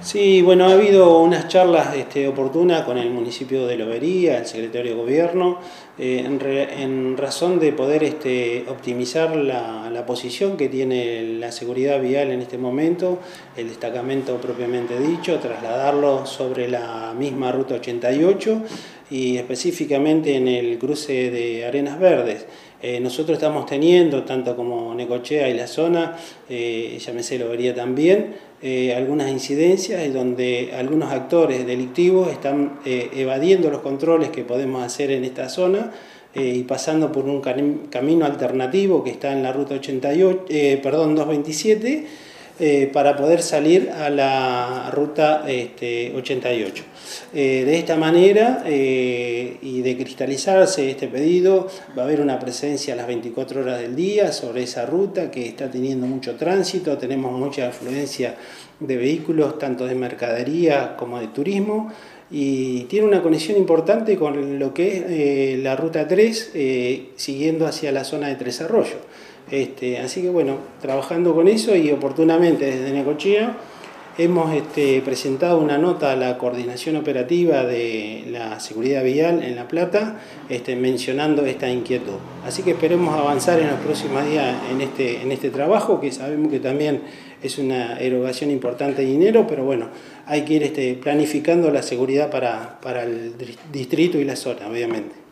Sí, bueno, ha habido unas charlas oportunas con el municipio de Lobería, el secretario de Gobierno, en razón de poder optimizar la posición que tiene la seguridad vial en este momento, el destacamento propiamente dicho, trasladarlo sobre la misma ruta 88 y específicamente en el cruce de Arenas Verdes. Nosotros estamos teniendo, tanto como Necochea y la zona, llámese Lobería también, algunas incidencias donde algunos actores delictivos están evadiendo los controles que podemos hacer en esta zona y pasando por un camino alternativo que está en la ruta 227 para poder salir a la ruta 88. De esta manera y de cristalizarse este pedido, va a haber una presencia a las 24 horas del día sobre esa ruta que está teniendo mucho tránsito, tenemos mucha afluencia de vehículos, tanto de mercadería como de turismo, y tiene una conexión importante con lo que es la ruta 3, siguiendo hacia la zona de Tres Arroyos. Así que bueno, trabajando con eso y oportunamente desde Necochea hemos presentado una nota a la coordinación operativa de la seguridad vial en La Plata, mencionando esta inquietud. Así que esperemos avanzar en los próximos días en este trabajo, que sabemos que también es una erogación importante de dinero, pero bueno, hay que ir planificando la seguridad para el distrito y la zona, obviamente.